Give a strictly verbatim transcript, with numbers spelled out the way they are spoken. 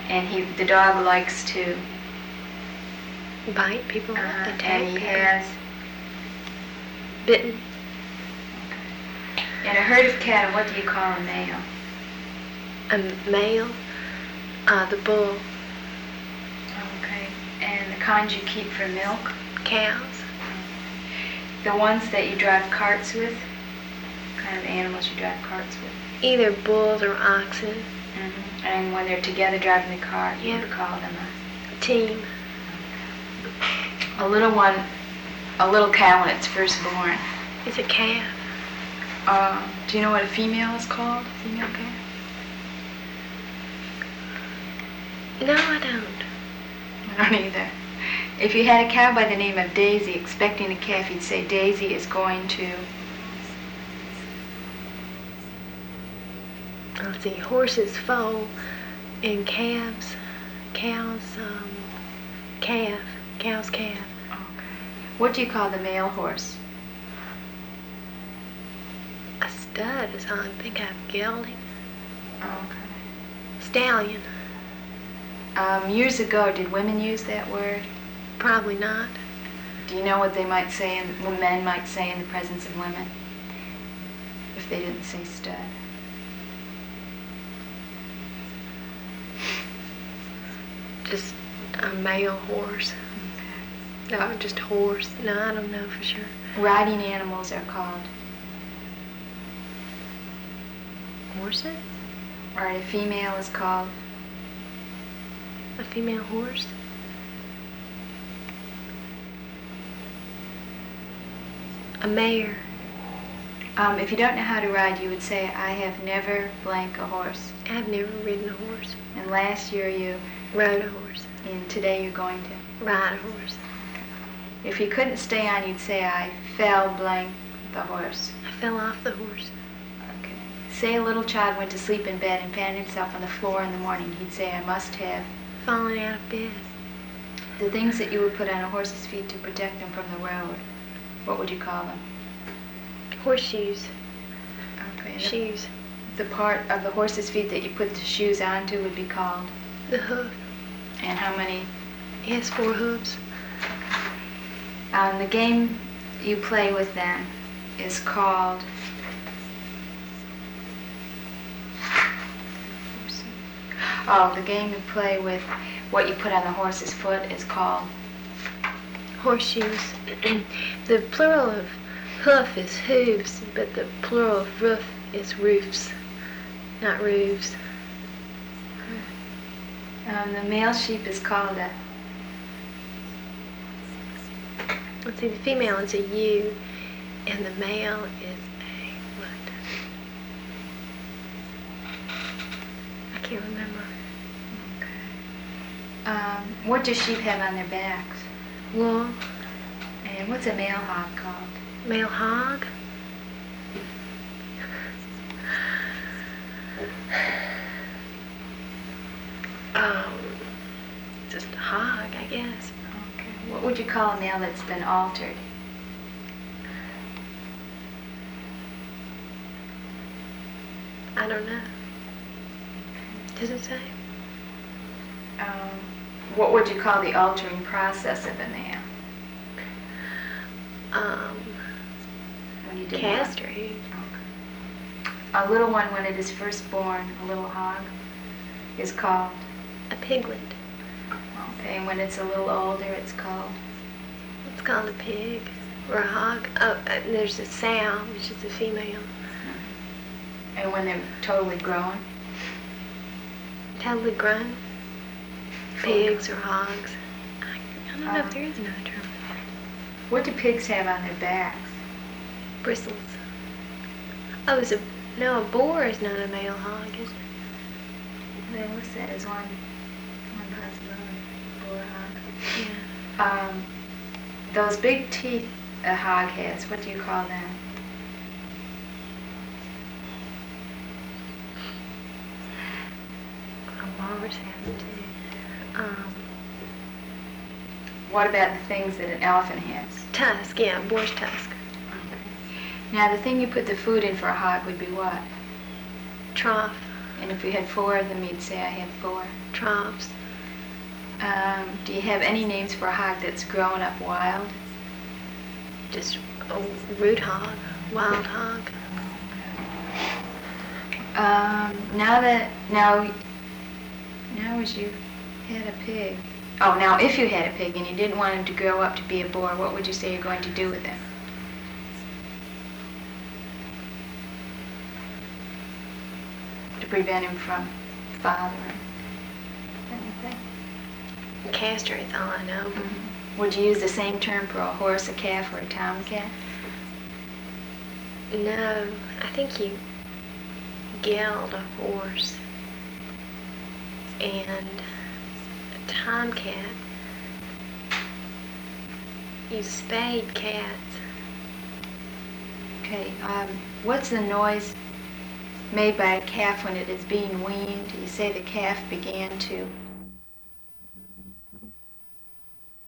And he, the dog likes to bite people, uh, attack and he people. has Bitten. in a herd of cattle. What do you call a male? A male, uh, the bull. Okay. And the kinds you keep for milk? Cows. The ones that you drive carts with? What kind of animals you drive carts with? Either bulls or oxen. Mm-hmm. And when they're together driving the cart, you Yeah. would call them a Team. A little one, a little cow when it's first born. It's a calf. Uh, do you know what a female is called? Female calf? No, I don't. I don't either. If you had a cow by the name of Daisy expecting a calf, you'd say Daisy is going to... Let's see, horses foal and calves, cows, um, calf, cow's calf. Okay. What do you call the male horse? A stud is how I think I've gelding. Okay. Stallion. Um, years ago, did women use that word? Probably not. Do you know what they might say, in, what men might say in the presence of women? If they didn't say stud. Just a male horse. Okay. No, just horse. No, I don't know for sure. Riding animals are called? Horses? Or a female is called? A female horse? A mare. Um, if you don't know how to ride, you would say, I have never blank a horse. I've never ridden a horse. And last year you, Rode a horse. and today you're going to. Ride a horse. If you couldn't stay on, you'd say, I fell blank the horse. I fell off the horse. Okay. Say a little child went to sleep in bed and found himself on the floor in the morning. He'd say, I must have. Falling out of bed. The things that you would put on a horse's feet to protect them from the road, what would you call them? Horseshoes. Okay. and Shoes. The, the part of the horse's feet that you put the shoes onto would be called. The hoof. And how many? It has four hooves. Um, the game you play with them is called. Oh, the game you play with what you put on the horse's foot is called. Horseshoes. The plural of hoof is hooves, but the plural of roof is roofs, not roofs. Um, the male sheep is called a. Let's see, the female is a ewe, and the male is a what? I can't remember. Um, what do sheep have on their backs? Wool. And what's a male hog called? Male hog. Um, just a hog, I guess. Okay. What would you call a male that's been altered? I don't know. Does it say? Um, what would you call the altering process of a male? Um, When you did castrate. Okay. A little one, when it is first born, a little hog, is called. A piglet. Okay. And when it's a little older, it's called. It's called a pig or a hog. Oh, uh, there's a sow, which is a female. And when they're totally grown. Totally grown. Pigs or hogs. I, I don't know Um, if there is another term. What do pigs have on their backs? Bristles. Oh, is a no, a boar is not a male hog, is it? Then what's that? Is one one possibility? Boar hog. Yeah. Um, those big teeth a hog has, what do you call them? A walrus has it too. Um, What about the things that an elephant has? tusk, yeah, boar's tusk. Now the thing you put the food in for a hog would be what? Trough. And if you had four of them, you'd say I had four. troughs. Um, do you have any names for a hog that's grown up wild? Just a root hog, wild hog. Um, now that, now, now as you had a pig. Oh, now if you had a pig and you didn't want him to grow up to be a boar, what would you say you're going to do with him? To prevent him from fathering. Anything? Castrate, all I know. Mm-hmm. Would you use the same term for a horse, a calf, or a tomcat? No, I think you geld a horse and a tomcat. You spade cats. Okay, um, what's the noise made by a calf when it is being weaned? You say the calf began to